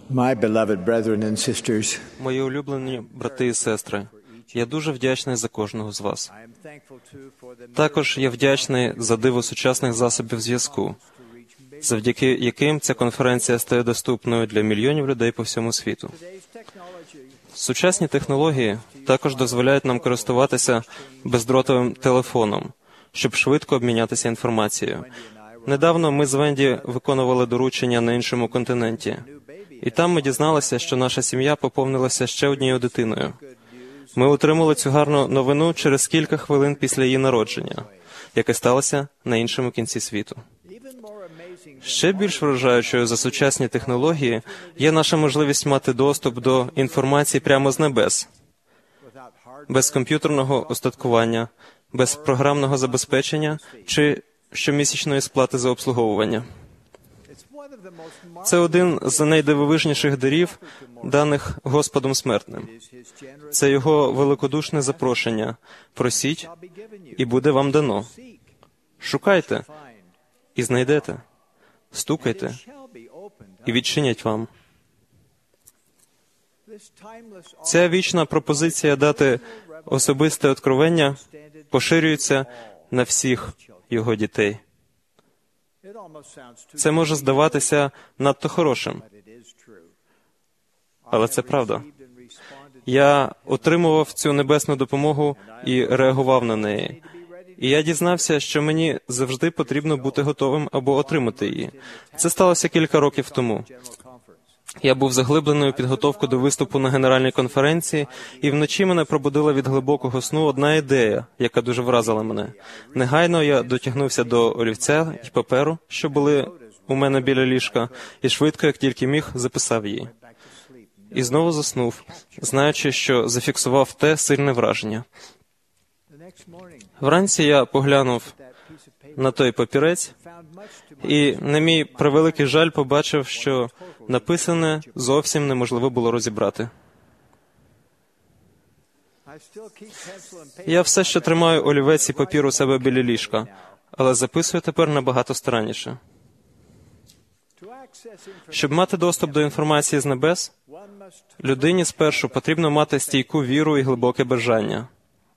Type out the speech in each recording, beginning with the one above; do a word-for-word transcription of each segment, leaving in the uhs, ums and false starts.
My beloved brethren and sisters, Мої улюблені брати і сестри, я дуже вдячний за кожного з вас. Також я вдячний за диво сучасних засобів зв'язку, завдяки яким ця конференція стає доступною для мільйонів людей по всьому світу. Сучасні технології також дозволяють нам користуватися бездротовим телефоном, щоб швидко обмінятися інформацією. Недавно ми з Венді виконували доручення на іншому континенті, і там ми дізналися, що наша сім'я поповнилася ще однією дитиною. Ми отримали цю гарну новину через кілька хвилин після її народження, яке сталося на іншому кінці світу. Ще більш вражаючою за сучасні технології є наша можливість мати доступ до інформації прямо з небес, без комп'ютерного устаткування, без програмного забезпечення чи щомісячної сплати за обслуговування. Це один з найдивовижніших дарів, даних Господом смертним. Це Його великодушне запрошення «Просіть, і буде вам дано». Шукайте, і знайдете. Стукайте, і відчинять вам. Ця вічна пропозиція дати особисте откровення поширюється на всіх Його дітей. Це може здаватися надто хорошим, але це правда. Я отримував цю небесну допомогу і реагував на неї. І я дізнався, що мені завжди потрібно бути готовим або отримати її. Це сталося кілька років тому. Я був заглиблений у підготовку до виступу на генеральній конференції, і вночі мене пробудила від глибокого сну одна ідея, яка дуже вразила мене. Негайно я дотягнувся до олівця і паперу, що були у мене біля ліжка, і швидко, як тільки міг, записав її. І знову заснув, знаючи, що зафіксував те сильне враження. Вранці я поглянув на той папірець, і, на мій превеликий жаль, побачив, що написане зовсім неможливо було розібрати. Я все ще тримаю олівець і папір у себе біля ліжка, але записую тепер набагато старанніше. Щоб мати доступ до інформації з небес, людині спершу потрібно мати стійку віру і глибоке бажання.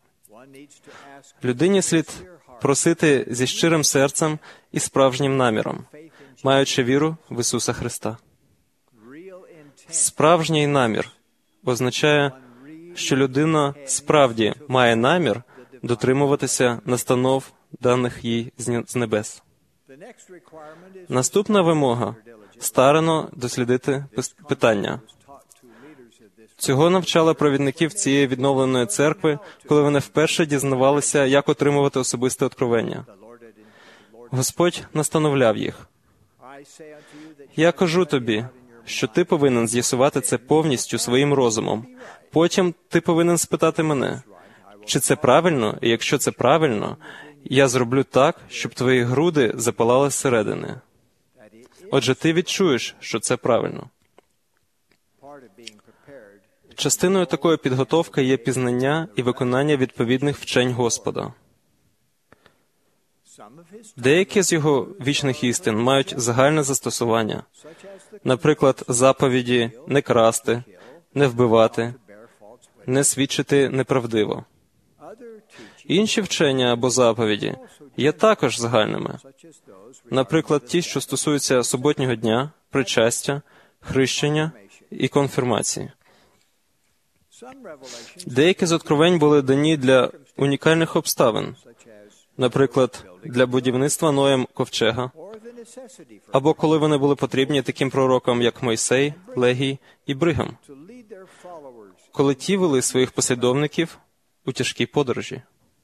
Людині слід просити зі щирим серцем і справжнім наміром, маючи віру в Ісуса Христа. Справжній намір означає, що людина справді має намір дотримуватися настанов, даних їй з небес. Наступна вимога – старано дослідити питання. Цього навчали провідників цієї відновленої церкви, коли вони вперше дізнавалися, як отримувати особисте откровення. Господь настановляв їх. «Я кажу тобі, що ти повинен з'ясувати це повністю своїм розумом. Потім ти повинен спитати мене, чи це правильно, і якщо це правильно, я зроблю так, щоб твої груди запалали зсередини. Отже, ти відчуєш, що це правильно». Частиною такої підготовки є пізнання і виконання відповідних вчень Господа. Деякі з Його вічних істин мають загальне застосування. Наприклад, заповіді «не красти», «не вбивати», «не свідчити неправдиво». Інші вчення або заповіді є також загальними. Наприклад, ті, що стосуються суботнього дня, причастя, хрещення і конфірмації. Деякі з откровень були дані для унікальних обставин, наприклад, для будівництва Ноєм ковчега, або коли вони були потрібні таким пророкам, як Мойсей, Легій і Бригам, коли ті вели своїх послідовників у тяжкій подорожі.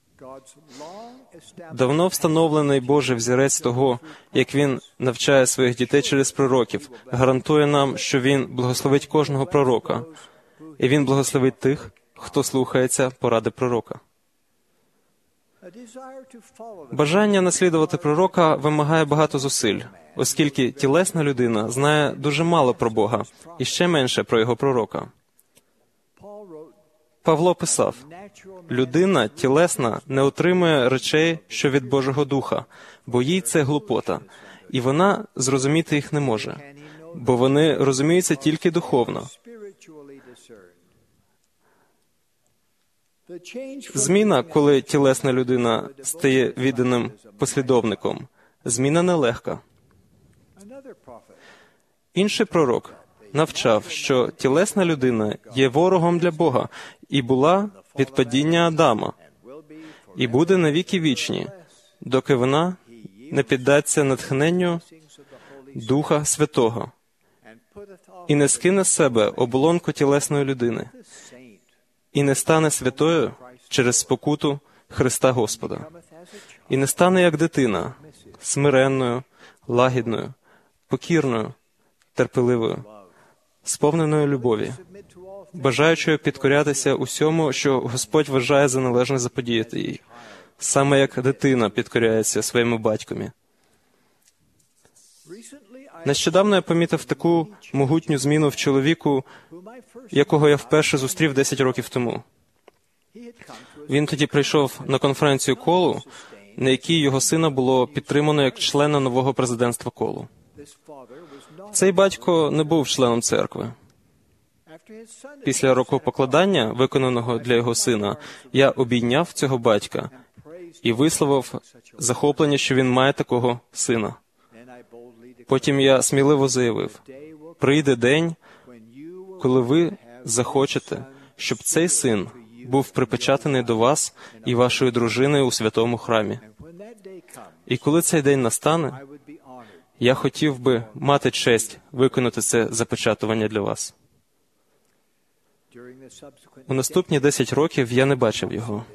Давно встановлений Божий взірець того, як Він навчає своїх дітей через пророків, гарантує нам, що Він благословить кожного пророка, і Він благословить тих, хто слухається поради пророка. Бажання наслідувати пророка вимагає багато зусиль, оскільки тілесна людина знає дуже мало про Бога і ще менше про його пророка. Павло писав, «Людина тілесна не отримує речей, що від Божого Духа, бо їй це глупота, і вона зрозуміти їх не може. бо вони розуміються тільки духовно. Зміна, коли тілесна людина стає відданим послідовником, зміна нелегка. Інший пророк навчав, що тілесна людина є ворогом для Бога і була від падіння Адама, і буде навіки вічні, доки вона не піддасться натхненню Духа Святого і не скине з себе оболонку тілесної людини, і не стане святою через спокуту Христа Господа, і не стане як дитина, смиренною, лагідною, покірною, терпеливою, сповненою любові, бажаючою підкорятися усьому, що Господь вважає за належне заподіяти їй, саме як дитина підкоряється своєму батькові. Нещодавно я помітив таку могутню зміну в чоловіку, якого я вперше зустрів десять років тому. Він тоді прийшов на конференцію Колу, на якій його сина було підтримано як члена нового президентства Колу. Цей батько не був членом церкви. Після рукопокладання, виконаного для його сина, я обійняв цього батька і висловив захоплення, що він має такого сина. Потім я сміливо заявив, прийде день, коли ви захочете, щоб цей син був припечатаний до вас і вашої дружини у святому храмі. І коли цей день настане, я хотів би мати честь виконати це запечатування для вас. У наступні десять років я не бачив його.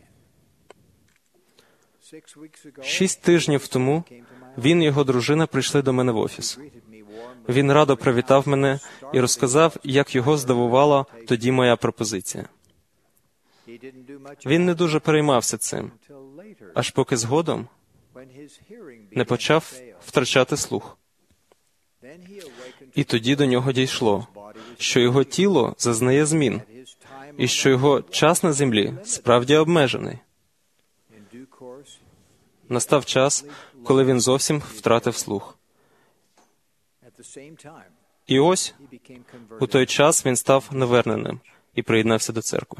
Шість тижнів тому він і його дружина прийшли до мене в офіс. Він радо привітав мене і розказав, як його здивувала тоді моя пропозиція. Він не дуже переймався цим, аж поки згодом не почав втрачати слух. І тоді до нього дійшло, що його тіло зазнає змін, і що його час на землі справді обмежений. Настав час, коли він зовсім втратив слух. І ось, у той час він став наверненим і приєднався до церкви.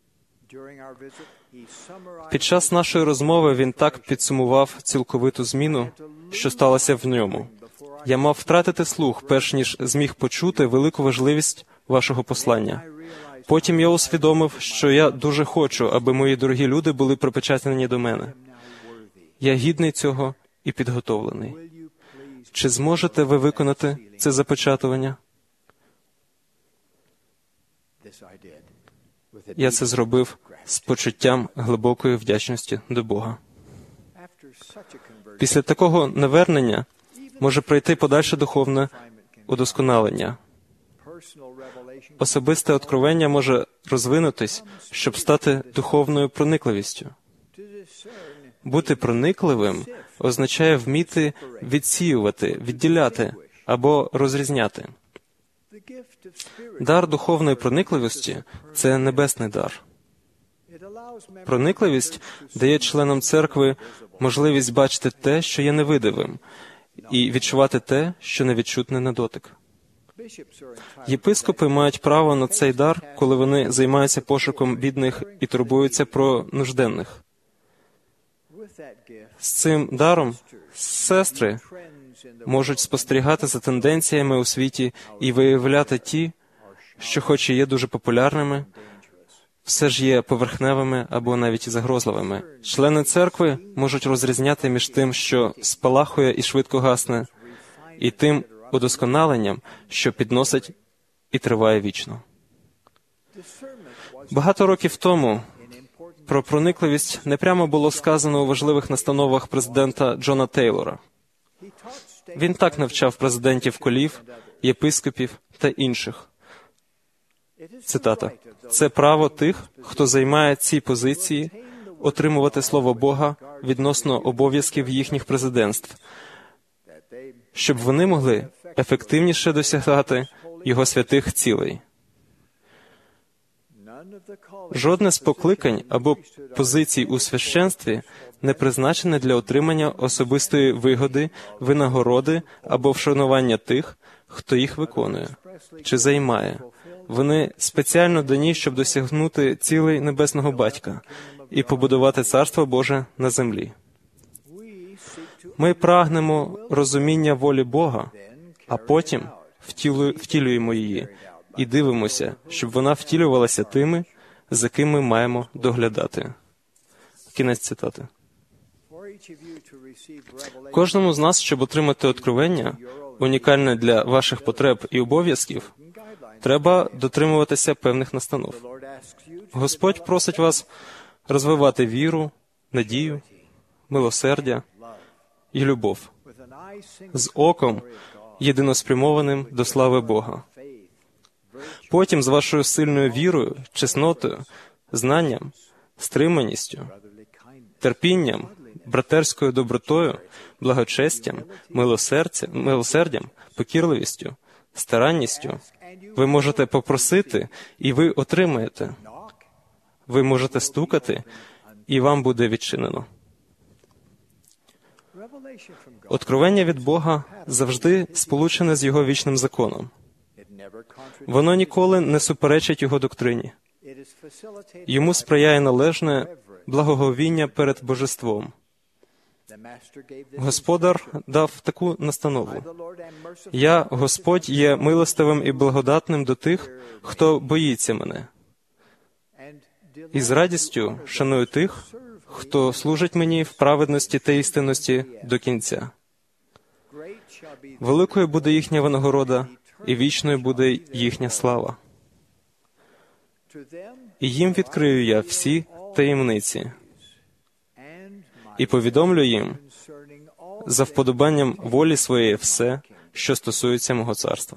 Під час нашої розмови він так підсумував цілковиту зміну, що сталося в ньому. Я мав втратити слух, перш ніж зміг почути велику важливість вашого послання. Потім я усвідомив, що я дуже хочу, аби мої дорогі люди були припечатані до мене. Я гідний цього і підготовлений. Чи зможете ви виконати це запечатування? Я це зробив з почуттям глибокої вдячності до Бога. Після такого навернення може прийти подальше духовне удосконалення. Особисте откровення може розвинутись, щоб стати духовною проникливістю. Бути проникливим означає вміти відсіювати, відділяти або розрізняти. Дар духовної проникливості – це небесний дар. Проникливість дає членам церкви можливість бачити те, що є невидимим, і відчувати те, що невідчутне на дотик. Єпископи мають право на цей дар, коли вони займаються пошуком бідних і турбуються про нужденних. З цим даром сестри можуть спостерігати за тенденціями у світі і виявляти ті, що хоч і є дуже популярними, все ж є поверхневими або навіть і загрозливими. Члени церкви можуть розрізняти між тим, що спалахує і швидко гасне, і тим удосконаленням, що підносить і триває вічно. Багато років тому про проникливість непрямо було сказано у важливих настановах президента Джона Тейлора. Він так навчав президентів колів, єпископів та інших. Цитата. «Це право тих, хто займає ці позиції, отримувати слово Бога відносно обов'язків їхніх президентств, щоб вони могли ефективніше досягати Його святих цілей». Жодне з покликань або позицій у священстві не призначене для отримання особистої вигоди, винагороди або вшанування тих, хто їх виконує чи займає. Вони спеціально дані, щоб досягнути цілей Небесного Батька і побудувати Царство Боже на землі. Ми прагнемо розуміння волі Бога, а потім втілю- втілюємо її і дивимося, щоб вона втілювалася тими, за ким ми маємо доглядати. Кінець цитати. Кожному з нас, щоб отримати откровення, унікальне для ваших потреб і обов'язків, треба дотримуватися певних настанов. Господь просить вас розвивати віру, надію, милосердя і любов з оком, єдиноспрямованим до слави Бога. Потім з вашою сильною вірою, чеснотою, знанням, стриманістю, терпінням, братерською добротою, благочестям, милосердям, милосердям, покірливістю, старанністю. Ви можете попросити, і ви отримаєте. Ви можете стукати, і вам буде відчинено. Откровення від Бога завжди сполучене з Його вічним законом. Воно ніколи не суперечить Його доктрині. Йому сприяє належне благоговіння перед Божеством. Господар дав таку настанову. «Я, Господь, є милостивим і благодатним до тих, хто боїться мене. І з радістю шаную тих, хто служить мені в праведності та істинності до кінця. Великою буде їхня винагорода, і вічною буде їхня слава. І їм відкрию я всі таємниці, і повідомлю їм за вподобанням волі своєї все, що стосується мого царства».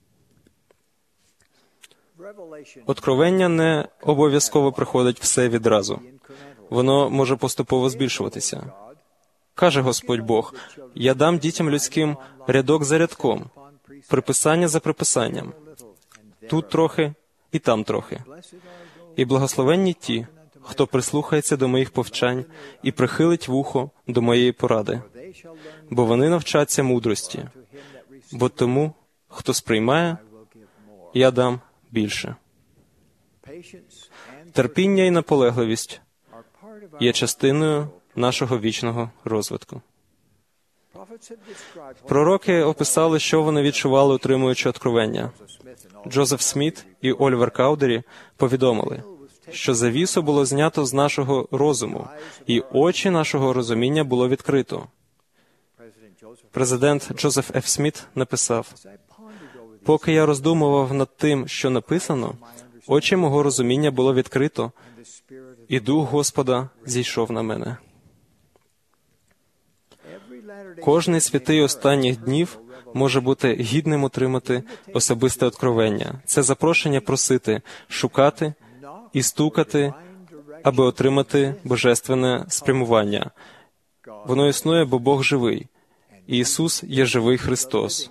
Откровення не обов'язково приходить все відразу. Воно може поступово збільшуватися. Каже Господь Бог: «Я дам дітям людським рядок за рядком, приписання за приписанням, тут трохи і там трохи. І благословенні ті, хто прислухається до моїх повчань і прихилить вухо до моєї поради, бо вони навчаться мудрості, бо тому, хто сприймає, я дам більше». Терпіння і наполегливість є частиною нашого вічного розвитку. Пророки описали, що вони відчували, отримуючи откровення. Джозеф Сміт і Ольвер Каудері повідомили, що завісу було знято з нашого розуму, і очі нашого розуміння було відкрито. Президент Джозеф Ф. Сміт написав: «Поки я роздумував над тим, що написано, очі мого розуміння було відкрито, і Дух Господа зійшов на мене». Кожний святий останніх днів може бути гідним отримати особисте откровення. Це запрошення просити, шукати і стукати, аби отримати божественне спрямування. Воно існує, бо Бог живий. І Ісус є живий Христос.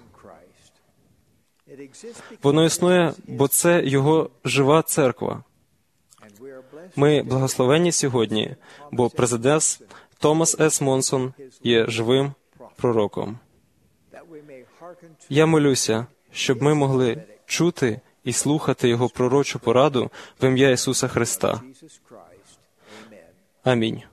Воно існує, бо це Його жива церква. Ми благословенні сьогодні, бо президент Томас С. Монсон є живим пророком. Я молюся, щоб ми могли чути і слухати Його пророчу пораду в ім'я Ісуса Христа. Амінь.